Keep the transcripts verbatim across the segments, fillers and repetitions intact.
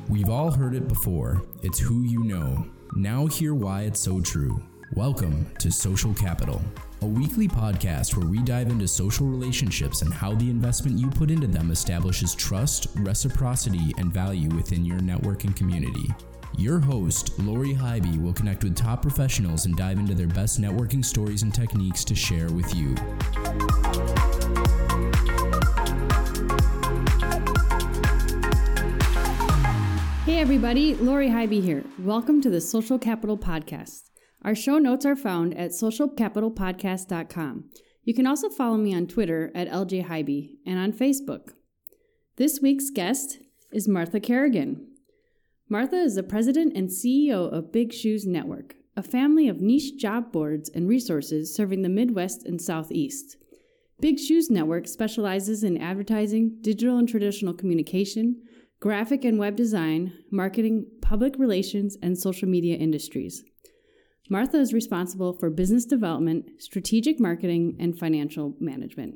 We've all heard it before. It's who you know. Now hear why it's so true. Welcome to Social Capital, a weekly podcast where we dive into social relationships and how the investment you put into them establishes trust, reciprocity, and value within your networking community. Your host, Lori Hybe, will connect with top professionals and dive into their best networking stories and techniques to share with you. Hey everybody, Lori Hybe here. Welcome to the Social Capital Podcast. Our show notes are found at social capital podcast dot com. You can also follow me on Twitter at L J Hybe and on Facebook. This week's guest is Martha Kerrigan. Martha is the president and C E O of Big Shoes Network, a family of niche job boards and resources serving the Midwest and Southeast. Big Shoes Network specializes in advertising, digital and traditional communication, graphic and web design, marketing, public relations, and social media industries. Martha is responsible for business development, strategic marketing, and financial management.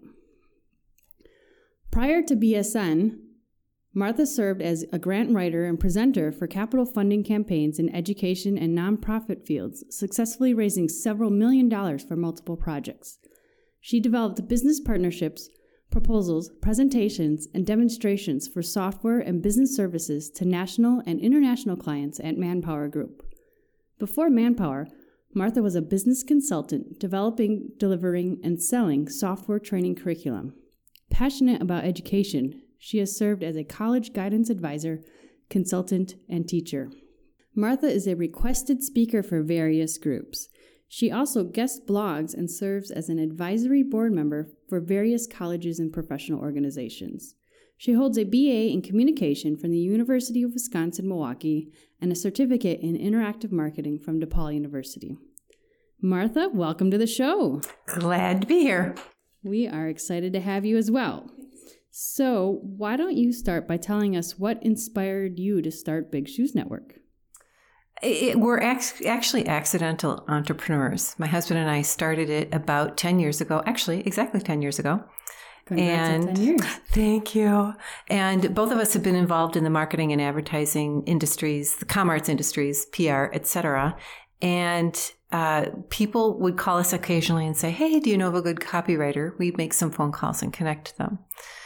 Prior to B S N, Martha served as a grant writer and presenter for capital funding campaigns in education and nonprofit fields, successfully raising several million dollars for multiple projects. She developed business partnerships, proposals, presentations, and demonstrations for software and business services to national and international clients at Manpower Group. Before Manpower, Martha was a business consultant developing, delivering, and selling software training curriculum. Passionate about education, she has served as a college guidance advisor, consultant, and teacher. Martha is a requested speaker for various groups. She also guest blogs and serves as an advisory board member for various colleges and professional organizations. She holds a B A in communication from the University of Wisconsin-Milwaukee and a certificate in interactive marketing from DePaul University. Martha, welcome to the show. Glad to be here. We are excited to have you as well. So why don't you start by telling us what inspired you to start Big Shoes Network? It, we're ac- actually accidental entrepreneurs. My husband and I started it about ten years ago, actually exactly ten years ago. Congrats and on ten years. Thank you. And both of us have been involved in the marketing and advertising industries, the comm arts industries, P R, et cetera. And uh, people would call us occasionally and say, hey, do you know of a good copywriter? We'd make some phone calls and connect them.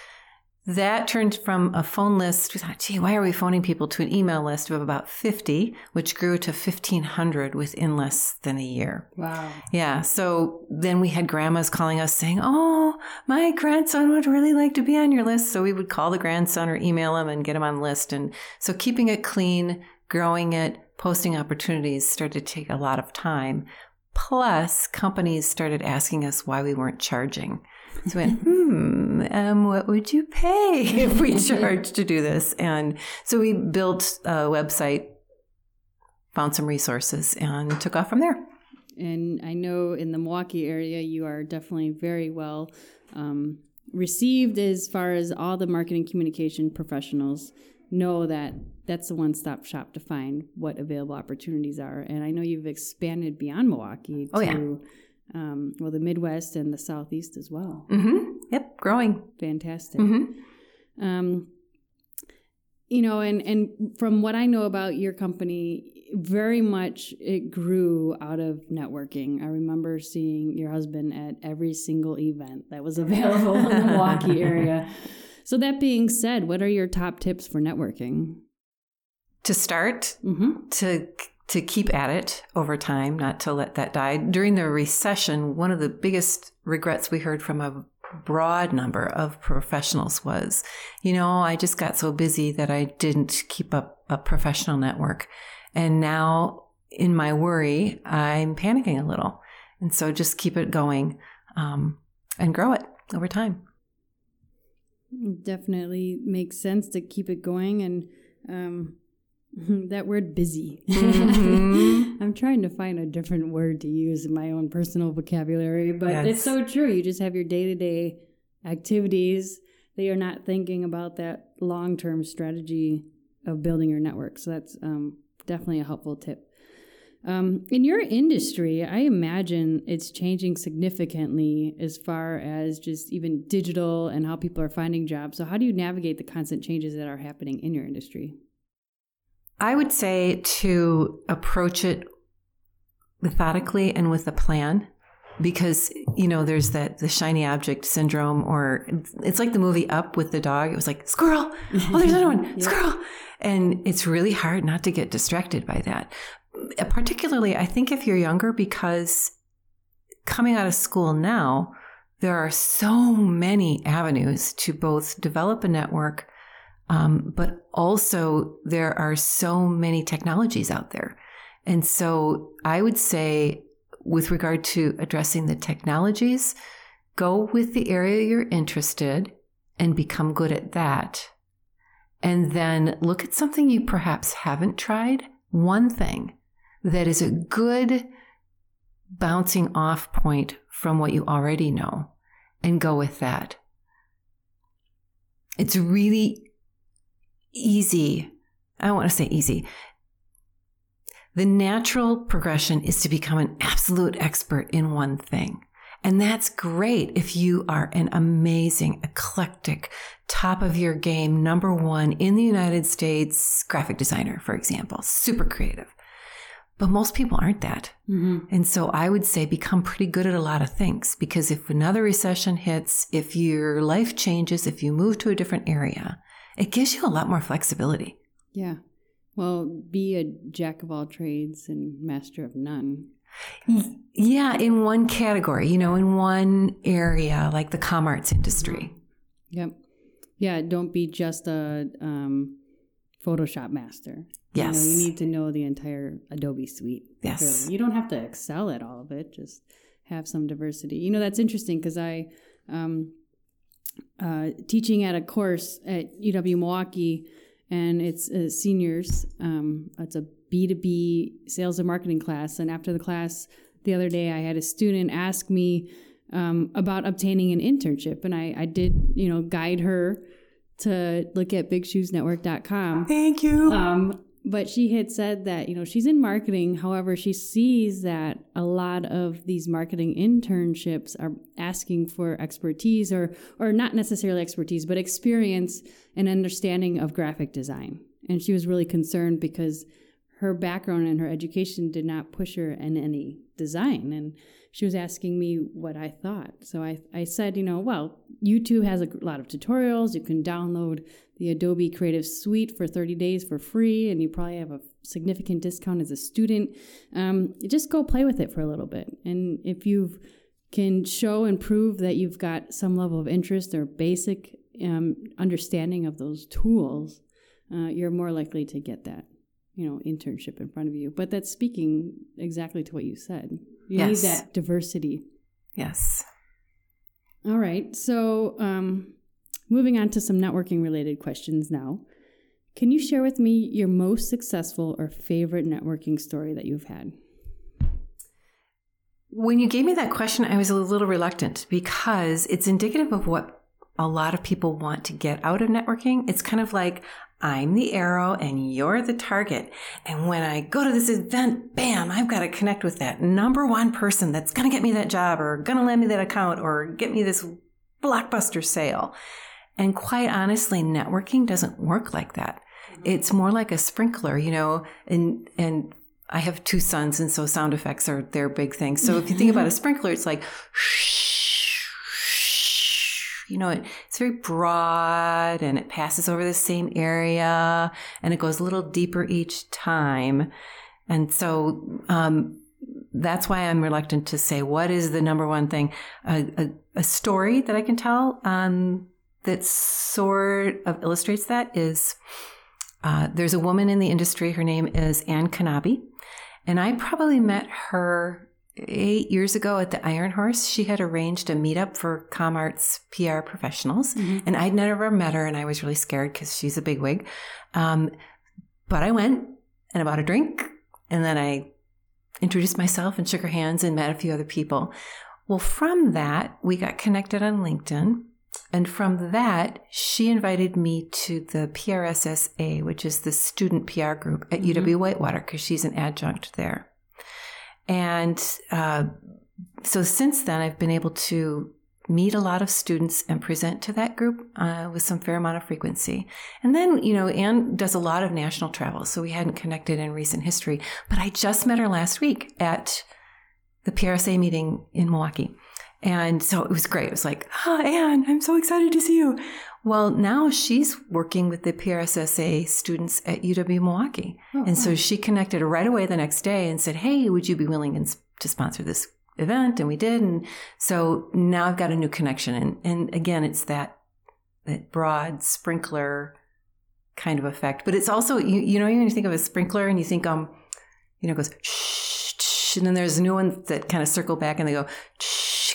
That turned from a phone list, we thought, gee, why are we phoning people, to an email list of about fifty, which grew to fifteen hundred within less than a year. Wow. Yeah. So then we had grandmas calling us saying, oh, my grandson would really like to be on your list. So we would call the grandson or email him and get him on the list. And so keeping it clean, growing it, posting opportunities started to take a lot of time. Plus, companies started asking us why we weren't charging. So we went, hmm, um, what would you pay if we charged to do this? And so we built a website, found some resources, and took off from there. And I know in the Milwaukee area, you are definitely very well um, received as far as all the marketing communication professionals know that that's the one-stop shop to find what available opportunities are. And I know you've expanded beyond Milwaukee to... Oh, yeah. Um, well, the Midwest and the Southeast as well. Mm-hmm. Yep, growing. Fantastic. Mm-hmm. Um, you know, and, and from what I know about your company, very much it grew out of networking. I remember seeing your husband at every single event that was available in the Milwaukee area. So that being said, what are your top tips for networking? To start, Mm-hmm. to... to keep at it over time, not to let that die. During the recession, one of the biggest regrets we heard from a broad number of professionals was, you know, I just got so busy that I didn't keep up a professional network. And now in my worry, I'm panicking a little. And so just keep it going um, and grow it over time. Definitely makes sense to keep it going. And um that word busy. Mm-hmm. I'm trying to find a different word to use in my own personal vocabulary, but Yes. It's so true. You just have your day-to-day activities that you're not thinking about that long-term strategy of building your network. So that's um, definitely a helpful tip. Um, in your industry, I imagine it's changing significantly as far as just even digital and how people are finding jobs. So how do you navigate the constant changes that are happening in your industry? I would say to approach it methodically and with a plan, because, you know, there's that the shiny object syndrome, or it's like the movie Up with the dog. It was like, squirrel. Oh, there's another one. Yeah. Squirrel. And it's really hard not to get distracted by that. Particularly, I think if you're younger, because coming out of school now, there are so many avenues to both develop a network, um, but also there are so many technologies out there. And so I would say, with regard to addressing the technologies, go with the area you're interested and become good at that. And then look at something you perhaps haven't tried, one thing that is a good bouncing off point from what you already know, and go with that. It's really easy. I don't want to say easy. The natural progression is to become an absolute expert in one thing. And that's great if you are an amazing, eclectic, top of your game, number one in the United States graphic designer, for example, super creative. But most people aren't that. Mm-hmm. And so I would say become pretty good at a lot of things, because if another recession hits, if your life changes, if you move to a different area, it gives you a lot more flexibility. Yeah. Well, be a jack of all trades and master of none. Yeah, in one category, you know, in one area, like the comm arts industry. Yep. Yeah, don't be just a um, Photoshop master. Yes. You know, you need to know the entire Adobe suite. Yes. Really. You don't have to excel at all of it. Just have some diversity. You know, that's interesting because I, um, uh, teaching at a course at U W-Milwaukee, and it's uh, seniors. Um, it's a B two B sales and marketing class. And after the class the other day, I had a student ask me um, about obtaining an internship. And I, I did, you know, guide her to look at big shoes network dot com. Thank you. Um, but she had said that, you know, she's in marketing. However, she sees that a lot of these marketing internships are asking for expertise or, or not necessarily expertise, but experience and understanding of graphic design. And she was really concerned because her background and her education did not push her in any design. And she was asking me what I thought. So I, I said, you know, well, YouTube has a lot of tutorials. You can download the Adobe Creative Suite for thirty days for free, and you probably have a significant discount as a student. Um, just go play with it for a little bit. And if you can show and prove that you've got some level of interest or basic um, understanding of those tools, uh, you're more likely to get that, you know, internship in front of you. But that's speaking exactly to what you said. You yes. need that diversity. Yes. All right. So um, moving on to some networking related questions now. Can you share with me your most successful or favorite networking story that you've had? When you gave me that question, I was a little reluctant because it's indicative of what a lot of people want to get out of networking. It's kind of like, I'm the arrow and you're the target. And when I go to this event, bam, I've got to connect with that number one person that's going to get me that job or going to land me that account or get me this blockbuster sale. And quite honestly, networking doesn't work like that. It's more like a sprinkler, you know, and, and I have two sons, and so sound effects are their big thing. So if you think about a sprinkler, it's like, you know, it, it's very broad and it passes over the same area and it goes a little deeper each time. And so um, that's why I'm reluctant to say what is the number one thing. A, a, a story that I can tell um, that sort of illustrates that is uh, there's a woman in the industry. Her name is Ann Kanabi. And I probably met her eight years ago at the Iron Horse. She had arranged a meetup for ComArts P R professionals. Mm-hmm. And I'd never met her, and I was really scared because she's a bigwig. Um, but I went and I bought a drink, and then I introduced myself and shook her hands and met a few other people. Well, from that, we got connected on LinkedIn. And from that, she invited me to the P R S S A, which is the student P R group at mm-hmm. U W-Whitewater, because she's an adjunct there. And uh, so since then, I've been able to meet a lot of students and present to that group uh, with some fair amount of frequency. And then, you know, Anne does a lot of national travel, so we hadn't connected in recent history. But I just met her last week at the P R S A meeting in Milwaukee. And so it was great. It was like, oh, Anne, I'm so excited to see you. Well, now she's working with the P R S A students at U W Milwaukee. Oh, and so she connected right away the next day and said, hey, would you be willing to sponsor this event? And we did. And so now I've got a new connection. And, and again, it's that, that broad sprinkler kind of effect. But it's also, you, you know, when you think of a sprinkler and you think, um, you know, it goes, shh, shh, and then there's new ones that kind of circle back and they go, shh,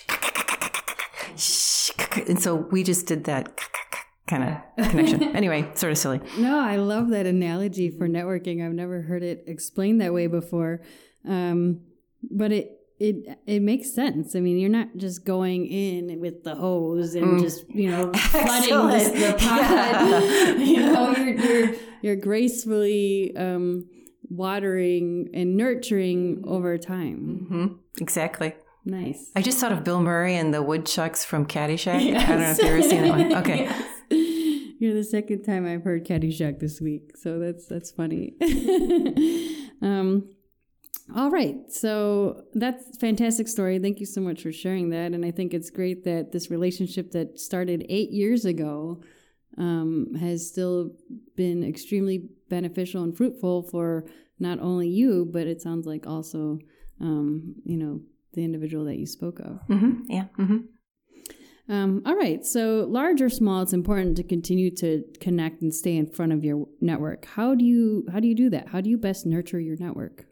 shh, and so we just did that kind of connection. Anyway, sort of silly. No, I love that analogy for networking. I've never heard it explained that way before. Um, but it, It it makes sense. I mean, you're not just going in with the hose and mm. just, you know, flooding this, the pot. Yeah. You know, you're, you're, you're gracefully um, watering and nurturing over time. Mm-hmm. Exactly. Nice. I just thought of Bill Murray and the woodchucks from Caddyshack. Yes. I don't know if you've ever seen that one. Okay. Yes. You're the second time I've heard Caddyshack this week, so that's that's funny. um. All right. So that's a fantastic story. Thank you so much for sharing that. And I think it's great that this relationship that started eight years ago um, has still been extremely beneficial and fruitful for not only you, but it sounds like also, um, you know, the individual that you spoke of. Mm-hmm. Yeah. Mm-hmm. Um, all right. So large or small, it's important to continue to connect and stay in front of your network. How do you, how do you do that? How do you best nurture your network?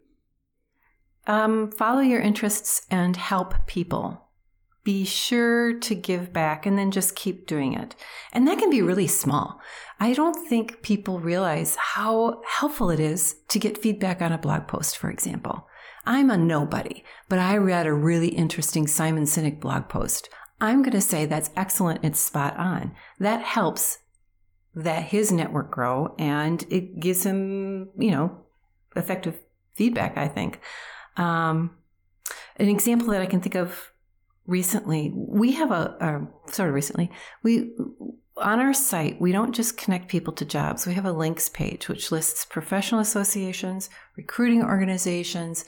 Um, follow your interests and help people. Be sure to give back and then just keep doing it. And that can be really small. I don't think people realize how helpful it is to get feedback on a blog post, for example. I'm a nobody, but I read a really interesting Simon Sinek blog post. I'm going to say that's excellent. It's spot on. That helps that his network grow, and it gives him, you know, effective feedback, I think. Um, an example that I can think of recently, we have a, a sort of recently, we, on our site, we don't just connect people to jobs. We have a links page, which lists professional associations, recruiting organizations,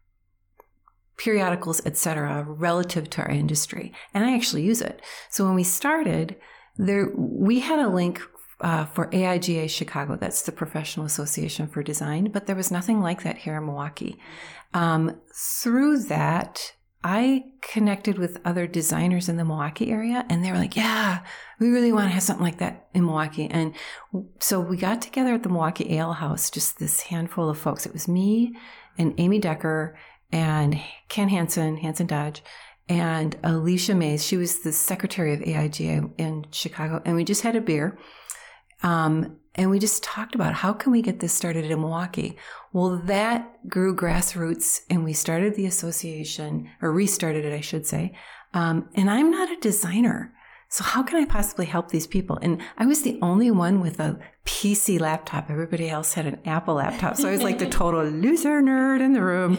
periodicals, et cetera, relative to our industry. And I actually use it. So when we started there, we had a link Uh, for A I G A Chicago. That's the Professional Association for Design, but there was nothing like that here in Milwaukee. Um, through that, I connected with other designers in the Milwaukee area, and they were like, yeah, we really want to have something like that in Milwaukee. And so we got together at the Milwaukee Ale House, just this handful of folks. It was me and Amy Decker and Ken Hansen, Hansen Dodge, and Alicia Mays. She was the secretary of A I G A in Chicago, and we just had a beer. Um, and we just talked about how can we get this started in Milwaukee? Well, that grew grassroots, and we started the association, or restarted it, I should say. Um, and I'm not a designer, so how can I possibly help these people? And I was the only one with a P C laptop. Everybody else had an Apple laptop, so I was like the total loser nerd in the room.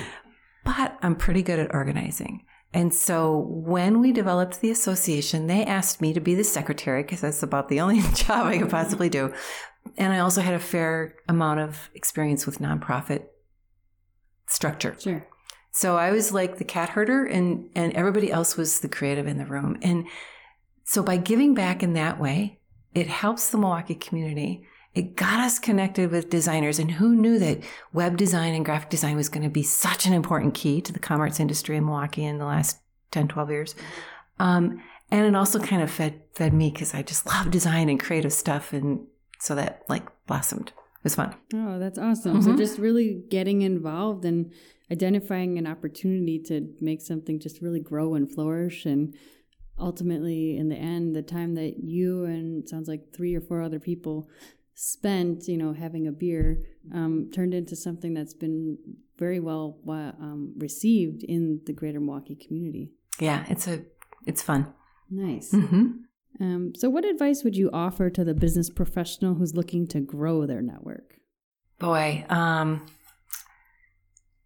But I'm pretty good at organizing. And so when we developed the association, they asked me to be the secretary because that's about the only job I could possibly do. And I also had a fair amount of experience with nonprofit structure. Sure. So I was like the cat herder, and, and everybody else was the creative in the room. And so by giving back in that way, it helps the Milwaukee community. It got us connected with designers, and who knew that web design and graphic design was going to be such an important key to the commerce industry in Milwaukee in the last ten, twelve years. Um, and it also kind of fed fed me because I just love design and creative stuff, and so that like blossomed. It was fun. Oh, that's awesome. Mm-hmm. So just really getting involved and identifying an opportunity to make something just really grow and flourish, and ultimately, in the end, the time that you and it sounds like three or four other people spent, you know, having a beer, um, turned into something that's been very well um, received in the greater Milwaukee community. Yeah, it's a, it's fun. Nice. Mm-hmm. Um, so what advice would you offer to the business professional who's looking to grow their network? Boy, um,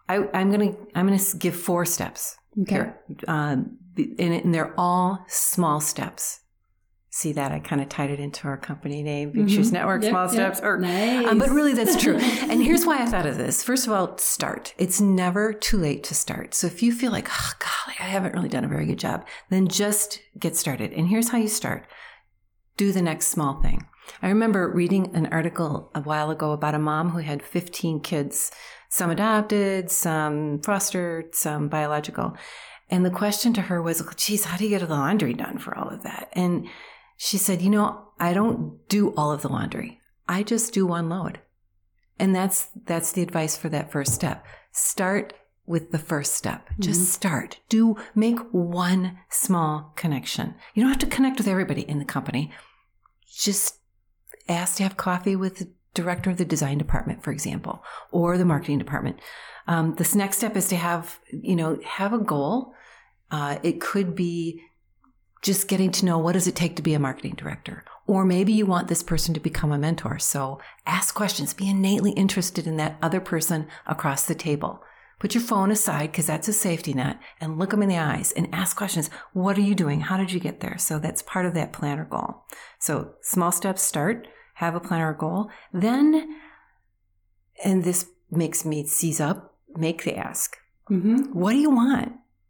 I, I'm going to, I'm going to give four steps Okay. here. Um, and, and they're all small steps. See that? I kind of tied it into our company name, Big Shoes Mm-hmm. Network, Yep, Small yep. Steps. Or, Nice. um, but really, that's true. And here's why I thought of this. First of all, start. It's never too late to start. So if you feel like, oh, golly, I haven't really done a very good job, then just get started. And here's how you start. Do the next small thing. I remember reading an article a while ago about a mom who had fifteen kids, some adopted, some fostered, some biological. And the question to her was, geez, how do you get the laundry done for all of that? And she said, you know, I don't do all of the laundry. I just do one load. And that's that's the advice for that first step. Start with the first step. Mm-hmm. Just start. Do make one small connection. You don't have to connect with everybody in the company. Just ask to have coffee with the director of the design department, for example, or the marketing department. Um, this next step is to have, you know, have a goal. Uh, it could be just getting to know, what does it take to be a marketing director? Or maybe you want this person to become a mentor. So ask questions, be innately interested in that other person across the table. Put your phone aside, because that's a safety net, and look them in the eyes and ask questions. What are you doing? How did you get there? So that's part of that plan or goal. So small steps, start, have a plan or goal. Then, and this makes me seize up, make the ask. Mm-hmm. What do you want?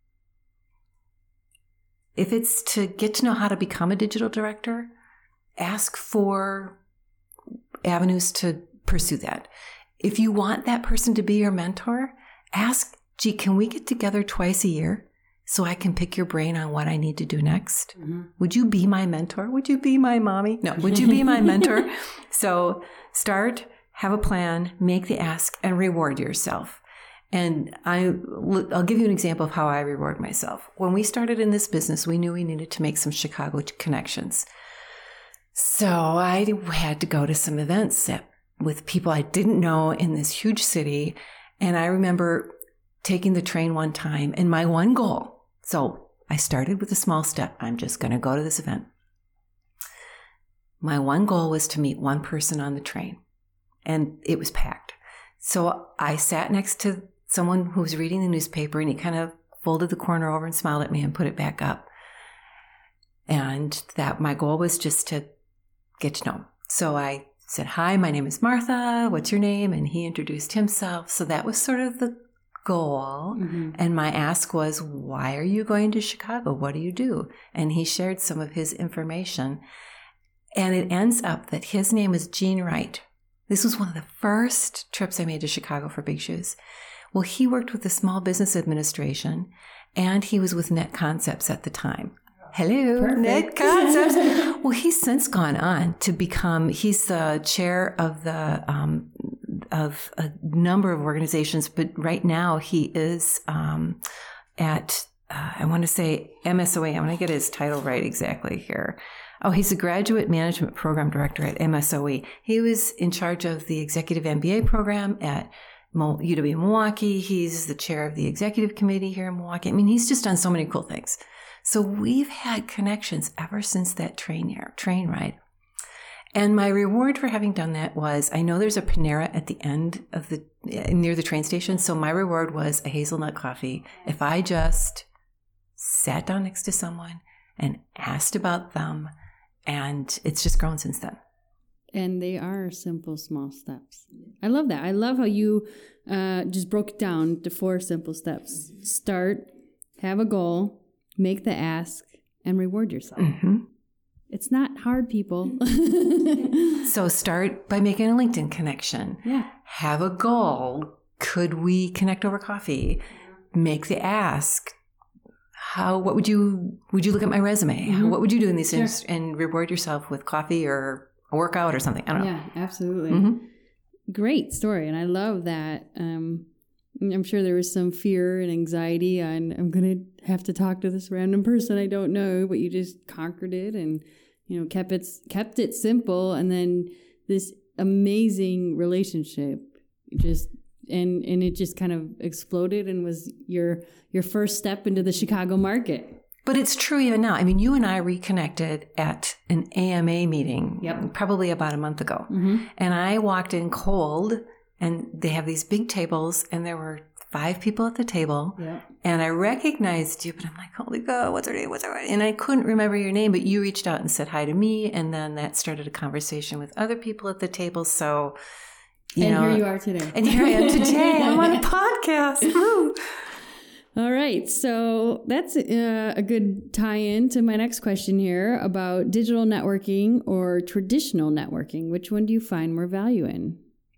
If it's to get to know how to become a digital director, ask for avenues to pursue that. If you want that person to be your mentor, ask, gee, can we get together twice a year so I can pick your brain on what I need to do next? Mm-hmm. Would you be my mentor? Would you be my mommy? No, would you be my mentor? So start, have a plan, make the ask, and reward yourself. And I, I'll give you an example of how I reward myself. When we started in this business, we knew we needed to make some Chicago connections. So I had to go to some events with people I didn't know in this huge city. And I remember taking the train one time, and my one goal, so I started with a small step. I'm just going to go to this event. My one goal was to meet one person on the train, and it was packed. So I sat next to someone who was reading the newspaper, and he kind of folded the corner over and smiled at me and put it back up. And that my goal was just to get to know him. So I said, hi, my name is Martha. What's your name? And he introduced himself. So that was sort of the goal. Mm-hmm. And my ask was, why are you going to Chicago? What do you do? And he shared some of his information. And it ends up that his name is Gene Wright. This was one of the first trips I made to Chicago for Big Shoes. Well, he worked with the Small Business Administration, and he was with Net Concepts at the time. Hello, Perfect. Net Concepts. Well, he's since gone on to become, he's the chair of the, um, of a number of organizations, but right now he is um, at, uh, I want to say M S O A. I want to get his title right exactly here. Oh, he's a graduate management program director at M S O E. He was in charge of the executive M B A program at U W Milwaukee. He's the chair of the executive committee here in Milwaukee. I mean, he's just done so many cool things. So we've had connections ever since that train year, train ride. And my reward for having done that was, I know there's a Panera at the end of the, near the train station. So my reward was a hazelnut coffee. If I just sat down next to someone and asked about them, and it's just grown since then. And they are simple, small steps. I love that. I love how you uh, just broke it down to four simple steps. Start, have a goal, make the ask, and reward yourself. Mm-hmm. It's not hard, people. So start by making a LinkedIn connection. Yeah. Have a goal. Could we connect over coffee? Make the ask. How? What would you? Would you look at my resume? Mm-hmm. What would you do in these sure. things and reward yourself with coffee or a workout or something? I don't know. Yeah, absolutely. Mm-hmm. Great story, and I love that. Um, I'm sure there was some fear and anxiety on, I'm going to have to talk to this random person I don't know, but you just conquered it and, you know, kept it, kept it simple. And then this amazing relationship just, and, and it just kind of exploded and was your, your first step into the Chicago market. But it's true even now. I mean, you and I reconnected at an A M A meeting yep. probably about a month ago. Mm-hmm. And I walked in cold, and they have these big tables, and there were five people at the table, Yeah. and I recognized you, but I'm like, holy God, what's her name? What's her name? And I couldn't remember your name, but you reached out and said hi to me, and then that started a conversation with other people at the table. So, you and know, here you are today. and here I am today. I'm on a podcast. Woo. All right. So that's uh, a good tie-in to my next question here about digital networking or traditional networking. Which one do you find more value in?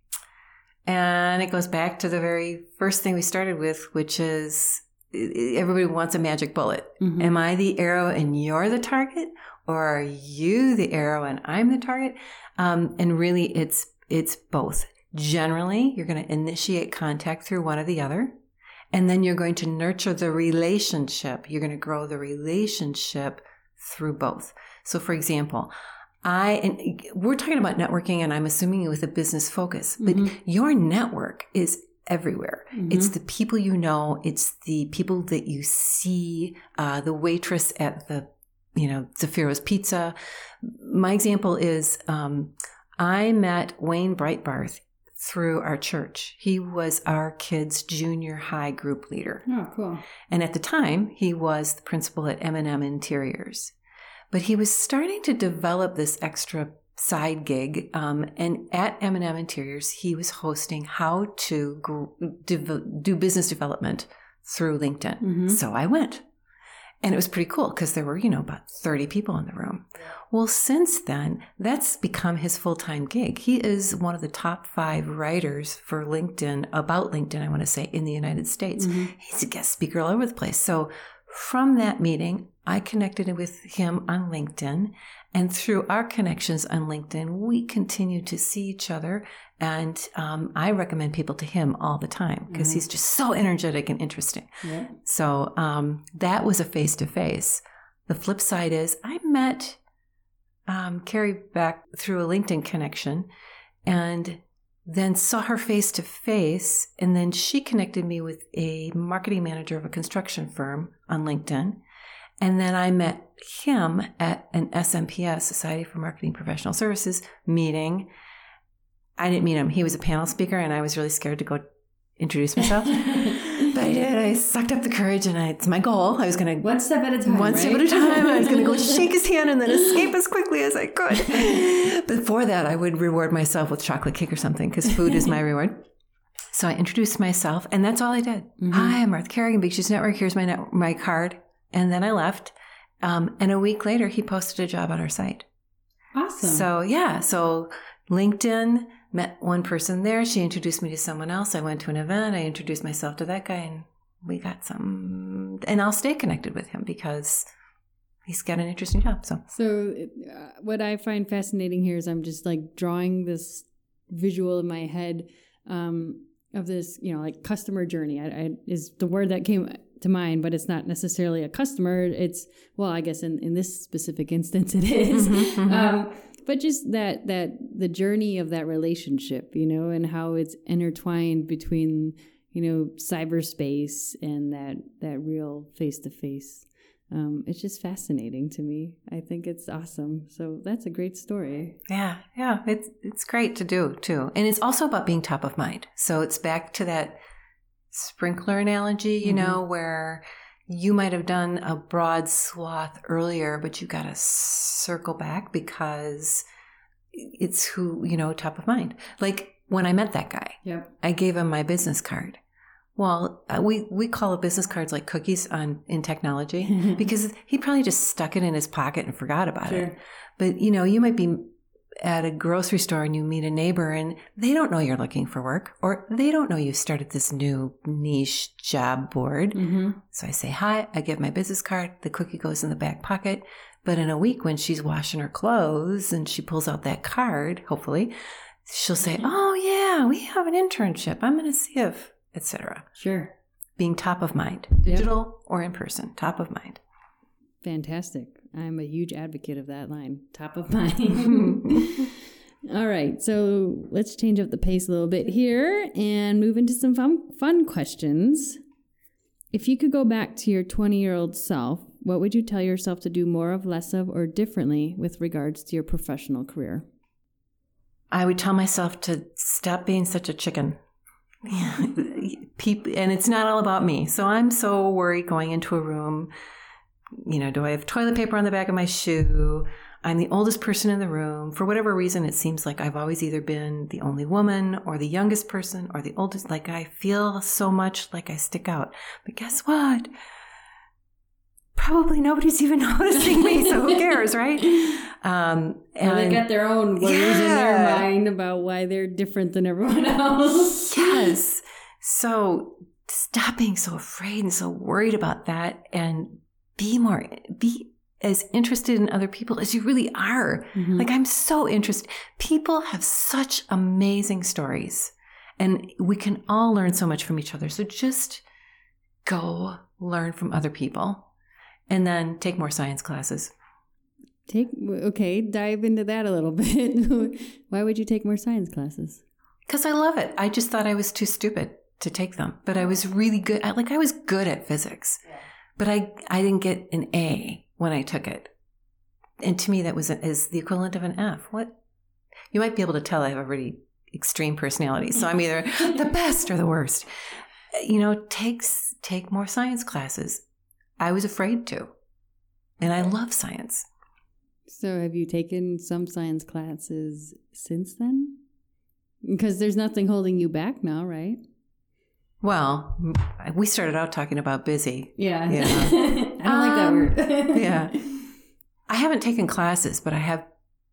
And it goes back to the very first thing we started with, which is everybody wants a magic bullet. Mm-hmm. Am I the arrow and you're the target? Or are you the arrow and I'm the target? Um, and really, it's it's both. Generally, you're going to initiate contact through one or the other. And then you're going to nurture the relationship. You're going to grow the relationship through both. So, for example, I and we're talking about networking, and I'm assuming with a business focus, but mm-hmm. your network is everywhere. Mm-hmm. It's the people you know. It's the people that you see. Uh, the waitress at the, you know, Zafiro's Pizza. My example is um, I met Wayne Breitbarth through our church. He was our kids' junior high group leader. Oh, cool. And at the time, he was the principal at M and M Interiors. But he was starting to develop this extra side gig. Um, and at M and M Interiors, he was hosting how to gr- dev- do business development through LinkedIn. Mm-hmm. So I went. And it was pretty cool because there were, you know, about thirty people in the room. Well, since then, that's become his full-time gig. He is one of the top five writers for LinkedIn, about LinkedIn, I want to say, in the United States. Mm-hmm. He's a guest speaker all over the place. So from that meeting, I connected with him on LinkedIn. And through our connections on LinkedIn, we continue to see each other. And um, I recommend people to him all the time because mm-hmm. he's just so energetic and interesting. Yeah. So um, that was a face-to-face. The flip side is I met um, Carrie back through a LinkedIn connection and then saw her face-to-face. And then she connected me with a marketing manager of a construction firm on LinkedIn. And then I met him at an S M P S, Society for Marketing Professional Services, meeting. I didn't meet him. He was a panel speaker, and I was really scared to go introduce myself. But I did. I sucked up the courage, and I, it's my goal. I was going to... One step at a time, One right? step at a time. I was going to go shake his hand and then escape as quickly as I could. Before that, I would reward myself with chocolate cake or something, because food is my reward. So I introduced myself, and that's all I did. Mm-hmm. Hi, I'm Martha Kerrigan, Big Shoes Network. Here's my net- my card. And then I left. Um, and a week later, he posted a job on our site. Awesome. So, yeah. So LinkedIn, met one person there. She introduced me to someone else. I went to an event. I introduced myself to that guy, and we got some. And I'll stay connected with him because he's got an interesting job. So, so uh, what I find fascinating here is I'm just like drawing this visual in my head um, of this, you know, like customer journey. I, I is the word that came to mind, but it's not necessarily a customer. It's, well, I guess in, in this specific instance it is. Mm-hmm, mm-hmm. Um, but just that, that the journey of that relationship, you know, and how it's intertwined between, you know, cyberspace and that, that real face-to-face. Um, it's just fascinating to me. I think it's awesome. So that's a great story. Yeah. Yeah. It's, it's great to do too. And it's also about being top of mind. So it's back to that sprinkler analogy, you mm-hmm. know, where you might have done a broad swath earlier, but you got to circle back because it's who, you know, top of mind. Like when I met that guy, yep. I gave him my business card. Well, uh, we, we call it business cards like cookies on in technology because he probably just stuck it in his pocket and forgot about sure. it. But, you know, you might be at a grocery store and you meet a neighbor and they don't know you're looking for work, or they don't know you started this new niche job board. Mm-hmm. So I say, hi, I give my business card. The cookie goes in the back pocket. But in a week when she's washing her clothes and she pulls out that card, hopefully, she'll say, oh yeah, we have an internship. I'm going to see if, et cetera. Sure. Being top of mind, digital yep. or in person, top of mind. Fantastic. I'm a huge advocate of that line, top of mind. All right, so let's change up the pace a little bit here and move into some fun, fun questions. If you could go back to your twenty-year-old self, what would you tell yourself to do more of, less of, or differently with regards to your professional career? I would tell myself to stop being such a chicken. people, and it's not all about me. So I'm so worried going into a room. You know, do I have toilet paper on the back of my shoe? I'm the oldest person in the room. For whatever reason, it seems like I've always either been the only woman or the youngest person or the oldest. Like I feel so much like I stick out. But guess what? Probably nobody's even noticing me, so who cares, right? Um, and well, they got their own worries yeah. in their mind about why they're different than everyone else. Yes. So stop being so afraid and so worried about that, and be more, be as interested in other people as you really are. Mm-hmm. Like I'm so interested. People have such amazing stories, and we can all learn so much from each other. So just go learn from other people. And then take more science classes. Take okay, dive into that a little bit. Why would you take more science classes? Because I love it. I just thought I was too stupid to take them. But I was really good. I, like I was good at physics. Yeah. But I, I didn't get an A when I took it. And to me, that was a, is the equivalent of an F. What? You might be able to tell I have a really extreme personality. So I'm either the best or the worst. You know, takes take more science classes. I was afraid to. And I love science. So have you taken some science classes since then? Because there's nothing holding you back now, right? Well, we started out talking about busy. Yeah. You know? I don't um, like that word. Yeah. I haven't taken classes, but I have,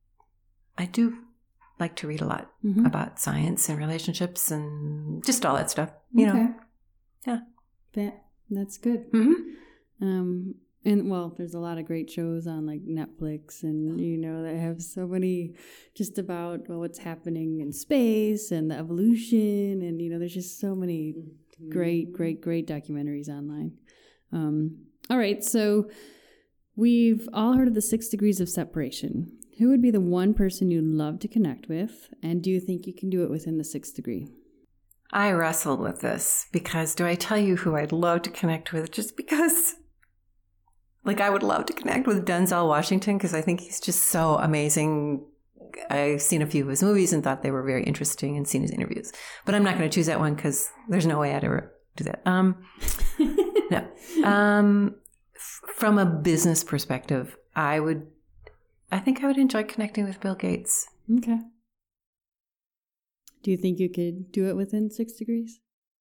I do like to read a lot mm-hmm. about science and relationships and just all that stuff. You okay. know? Yeah. That, that's good. Mm-hmm. Um, and well, there's a lot of great shows on like Netflix and, you know, that have so many just about well, what's happening in space and the evolution. And, you know, there's just so many great, great, great documentaries online. Um, all right. So we've all heard of the six degrees of separation. Who would be the one person you'd love to connect with? And do you think you can do it within the sixth degree? I wrestled with this because do I tell you who I'd love to connect with just because... Like, I would love to connect with Denzel Washington because I think he's just so amazing. I've seen a few of his movies and thought they were very interesting and seen his interviews. But I'm not going to choose that one because there's no way I'd ever do that. Um, no. Um, f- from a business perspective, I would, I think I would enjoy connecting with Bill Gates. Okay. Do you think you could do it within six degrees?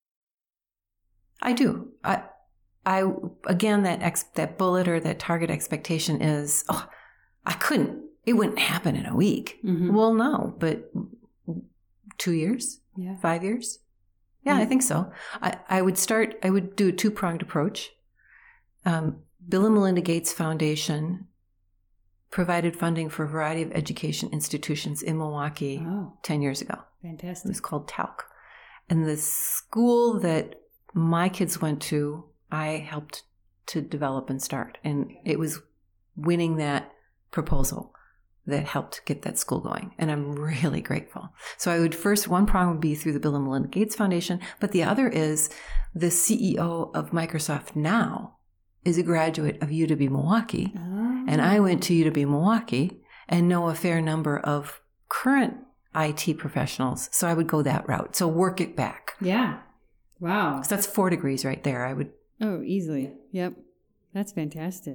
I do. I I, again, that ex, that bullet or that target expectation is, oh, I couldn't, it wouldn't happen in a week. Mm-hmm. Well, no, but two years, yeah. five years. Yeah, mm-hmm. I think so. I, I would start, I would do a two-pronged approach. Um, Bill and Melinda Gates Foundation provided funding for a variety of education institutions in Milwaukee oh. ten years ago. Fantastic. It was called Talc. And the school that my kids went to, I helped to develop and start. And it was winning that proposal that helped get that school going. And I'm really grateful. So I would first, one prong would be through the Bill and Melinda Gates Foundation, but the other is the C E O of Microsoft now is a graduate of U W Milwaukee. Oh. And I went to U W Milwaukee and know a fair number of current I T professionals. So I would go that route. So work it back. Yeah. Wow. So that's four degrees right there. I would. Oh, easily. Yep. That's fantastic.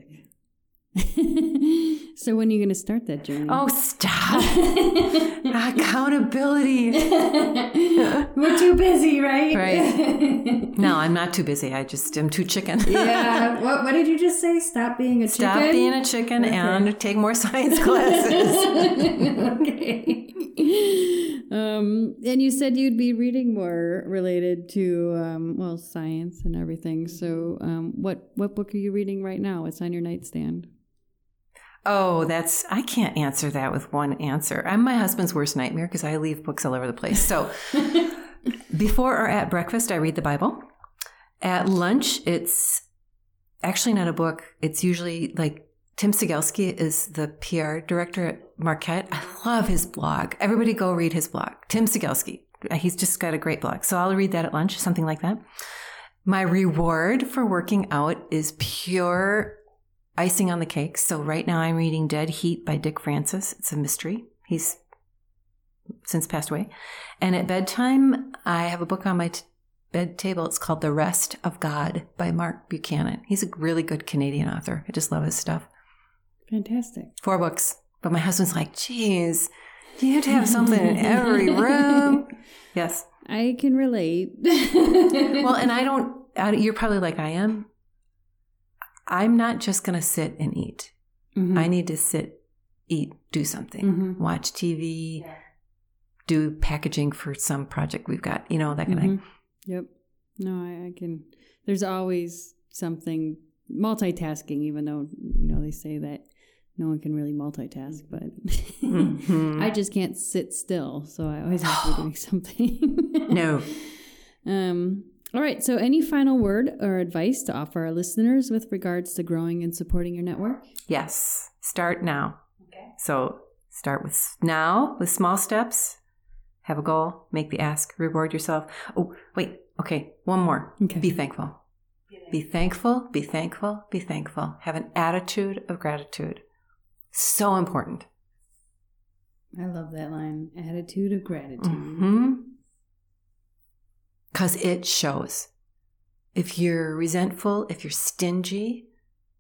So when are you going to start that journey? Oh, stop. Accountability. We're too busy, right? Right. No, I'm not too busy. I just am too chicken. Yeah. What, what did you just say? Stop being a Stop chicken? Stop being a chicken okay. and take more science classes. Okay. Um, and you said you'd be reading more related to, um, well, science and everything. So um, what, what book are you reading right now? What's on your nightstand? Oh, that's, I can't answer that with one answer. I'm my husband's worst nightmare because I leave books all over the place. So before or at breakfast, I read the Bible. At lunch, it's actually not a book. It's usually like Tim Cegelski is the P R director at Marquette. I love his blog. Everybody go read his blog. Tim Cegelski. He's just got a great blog. So I'll read that at lunch, something like that. My reward for working out is pure icing on the cake. So right now I'm reading Dead Heat by Dick Francis. It's a mystery. He's since passed away. And at bedtime, I have a book on my t- bed table. It's called The Rest of God by Mark Buchanan. He's a really good Canadian author. I just love his stuff. Fantastic. Four books. But my husband's like, geez, do you have to have something in every room? Yes. I can relate. Well, and I don't, I, you're probably like I am. I'm not just going to sit and eat. Mm-hmm. I need to sit, eat, do something, mm-hmm. watch T V, yeah. do packaging for some project we've got, you know, that kind mm-hmm. of thing. Yep. No, I, I can. There's always something, multitasking, even though, you know, they say that no one can really multitask, but mm-hmm. I just can't sit still. So I always have to be doing something. No. Um. All right. So any final word or advice to offer our listeners with regards to growing and supporting your network? Yes. Start now. Okay. So start with now with small steps. Have a goal. Make the ask. Reward yourself. Oh, wait. Okay. One more. Okay. Be thankful. Be thankful. Be thankful. Be thankful. Have an attitude of gratitude. So important. I love that line. Attitude of gratitude. Mm-hmm. Because it shows. If you're resentful, if you're stingy.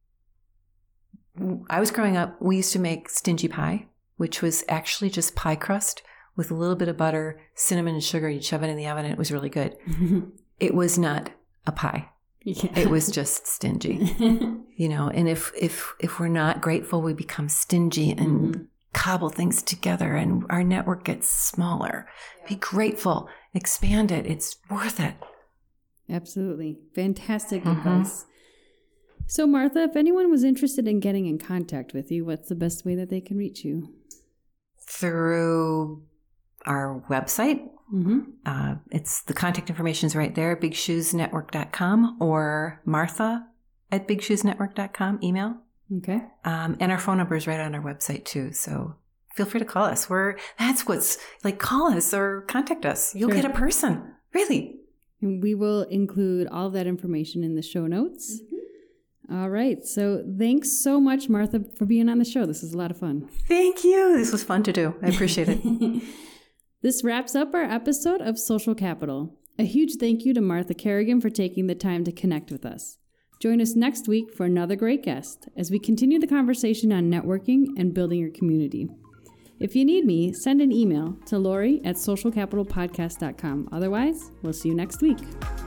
I was growing up, we used to make stingy pie, which was actually just pie crust with a little bit of butter, cinnamon, and sugar. You'd shove it in the oven and it was really good. It was not a pie. Yeah. It was just stingy. You know, and if if if we're not grateful, we become stingy and mm-hmm. cobble things together and our network gets smaller. Yeah. Be grateful. Expand it. It's worth it. Absolutely. Fantastic mm-hmm. advice. So, Martha, if anyone was interested in getting in contact with you, what's the best way that they can reach you? Through our website. Mm-hmm. Uh, it's the contact information is right there, big shoes network dot com or Martha at big shoes network dot com, email. Okay. Um, and our phone number is right on our website too. So feel free to call us. We're, that's what's like, call us or contact us. You'll sure. get a person. Really. And we will include all of that information in the show notes. Mm-hmm. All right. So thanks so much, Martha, for being on the show. This was a lot of fun. Thank you. This was fun to do. I appreciate it. This wraps up our episode of Social Capital. A huge thank you to Martha Kerrigan for taking the time to connect with us. Join us next week for another great guest as we continue the conversation on networking and building your community. If you need me, send an email to Lori at social capital podcast dot com. Otherwise, we'll see you next week.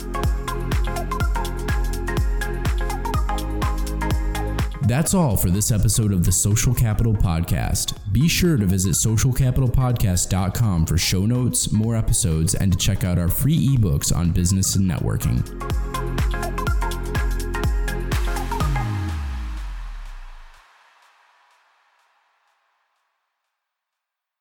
That's all for this episode of the Social Capital Podcast. Be sure to visit social capital podcast dot com for show notes, more episodes, and to check out our free ebooks on business and networking.